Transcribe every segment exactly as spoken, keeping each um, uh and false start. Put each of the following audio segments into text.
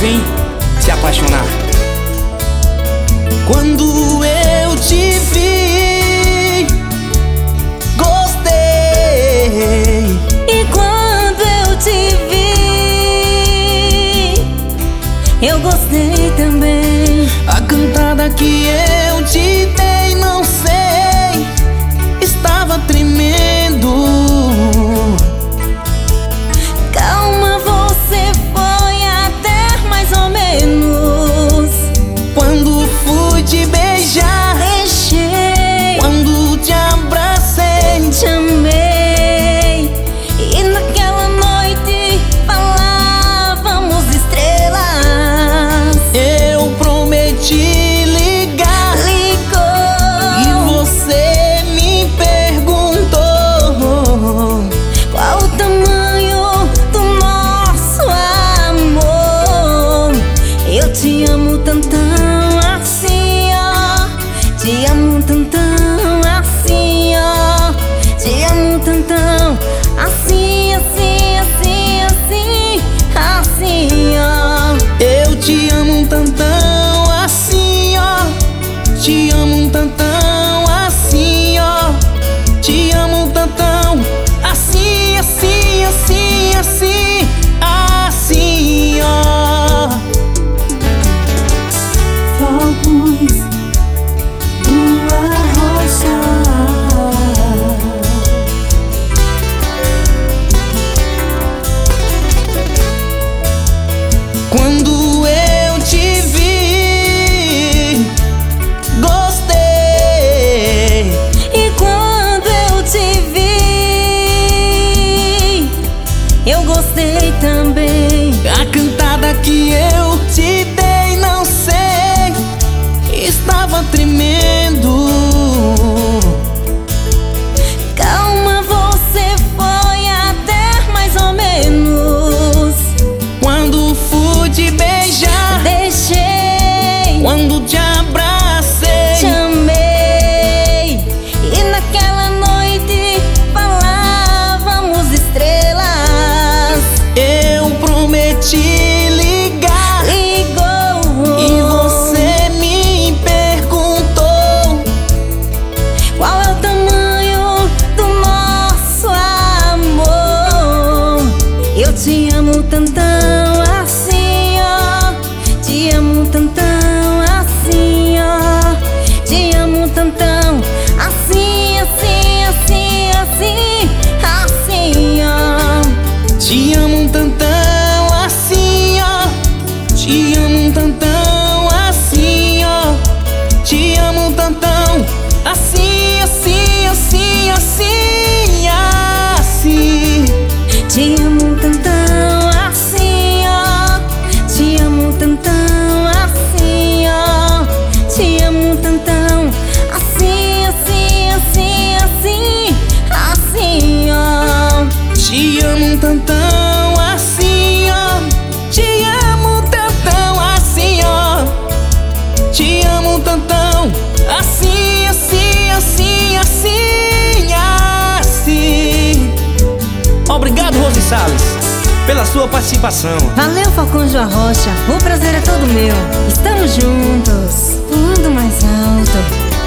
vem se apaixonar. Quando eu te vi, gostei. E quando eu te vi, eu gostei também. A cantada que eu te dei, não sei, estava tremendo. Calma, você foi até mais ou menos. Quando fui te beijar, Deixei. quando te abracei, Te amei. E naquela noite falávamos estrelas. eu prometi ligar. Ligou. E você me perguntou Qual o tamanho do nosso amor? Eu te amo tantão assim, ó. Te amo tantão assim, ó. Te amo tantão assim, assim, assim, assim, assim, ó. eu te amo um tantão assim, ó. Te amo um tantão assim, ó. Te amo um tantão assim, assim, assim, assim, assim, ó. Fogos numa rocha. Quando eu te vi, gostei. E quando eu te vi, eu gostei também. A cantada que eu te dei, não sei, estava tremendo. Calma, você foi até mais ou menos. Quando fui te beijar, Deixei. quando te abracei, Te amei. E naquela noite falávamos estrelas. eu prometi ligar. Ligou. E você me perguntou Qual é o tamanho do nosso amor? Eu te amo tantão assim, ó. Te amo tantão assim, ó. Te amo tantão assim, assim, assim, assim, assim, ó. te amo um tantão assim, ó. Te amo um tantão assim, ó. Te amo um tantão assim, assim, assim, assim, assim. Te amo tantão assim, ó. Te amo tantão assim, ó. Te amo tantão assim, assim, assim, assim, assim, ó. Te amo um tantão assim, ó. Te amo um tantão assim, ó. Te amo um tantão assim, assim, assim, assim, assim. Obrigado, Rose Salles, pela sua participação. Valeu, Falcão João Rocha. O prazer é todo meu. Estamos juntos, voando mais alto.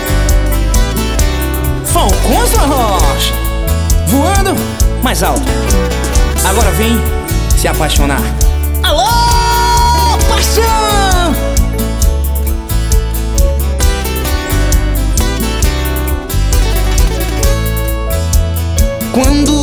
Falcões da Rocha, voando mais alto. Agora vem se apaixonar. Alô, paixão! Quando